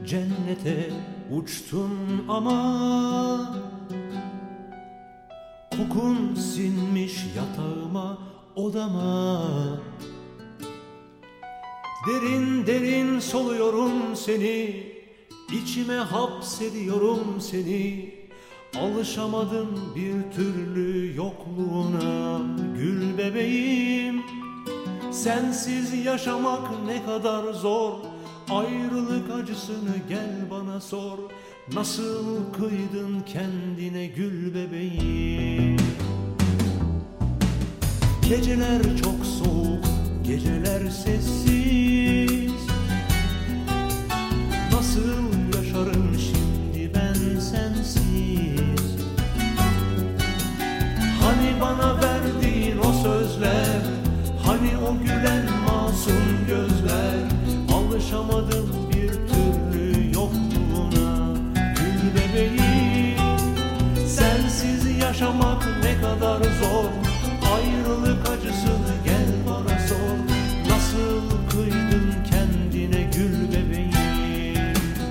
cennete uçtun ama kokun sinmiş yatağıma, odama. Derin derin soluyorum seni, içime hapsediyorum seni. Alışamadım bir türlü yokluğuna, gül bebeğim. Sensiz yaşamak ne kadar zor, ayrılık acısını gel bana sor. Nasıl kıydın kendine gül bebeğim? Geceler çok soğuk, geceler sessiz. Nasıl yaşarım şimdi ben sensiz? Hani bana verdiğin o sözler, hani o gülen masum gözler. Alışamadım bir türlü yokluğuna, gül bebeğim. Sensiz yaşamak ne kadar zor, ayrılık acısını gel bana sor. Nasıl kıydın kendine gül bebeğim?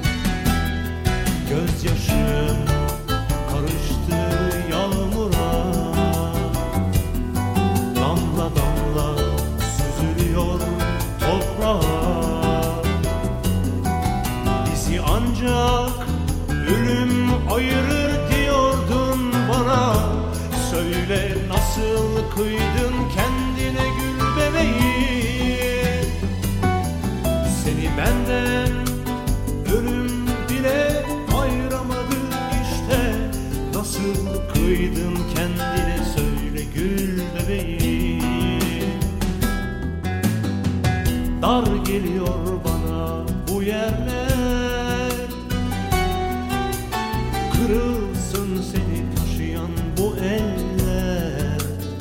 Gözyaşım karıştı yağmura, damla damla süzülüyor toprağa. Bizi ancak ölüm ayırır diyordun bana. Söyle nasıl kıydın kendine gül bebeğim? Seni benden ölüm bile ayıramadı işte. Nasıl kıydın kendine söyle gül bebeğim? Dar geliyor bana bu yerler, kırılsın seni taşıyan bu eller.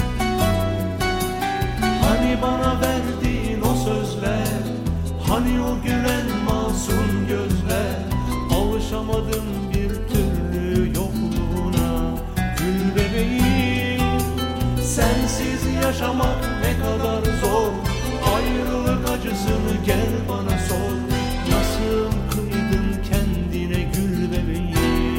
Hani bana verdiğin o sözler, hani o gülen masum gözler. Alışamadım bir türlü yokluğuna, gül bebeğim. Sensiz yaşamak ne kadar zor, ayrılık acısını gel bana sor. Nasıl kıydın kendine gül bebeğim?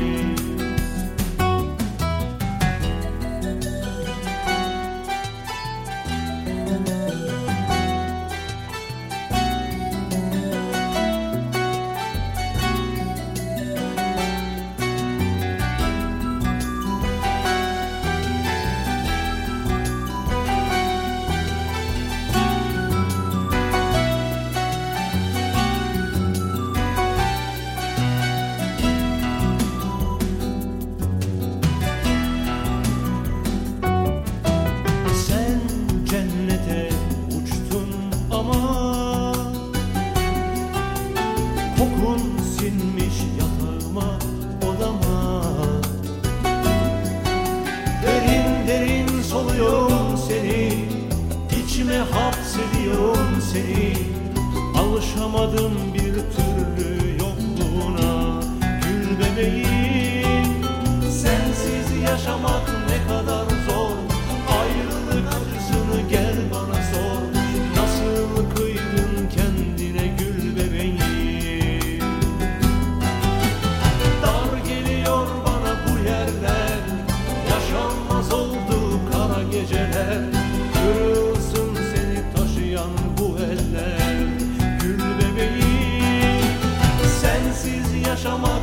Kokun sinmiş yatağıma, odama. Derin derin soluyorum seni, içime hapsediyorum seni. Alışamadım bir türlü yokluğuna, gül bebeğim. Sensiz yaşamak ne kadar zor, ayrılık acısını gel bana sor. Nasıl kıydın kendine gül bebeğim? Geceler kırılsın seni taşıyan bu eller, gül bebeğim. Sensiz yaşamak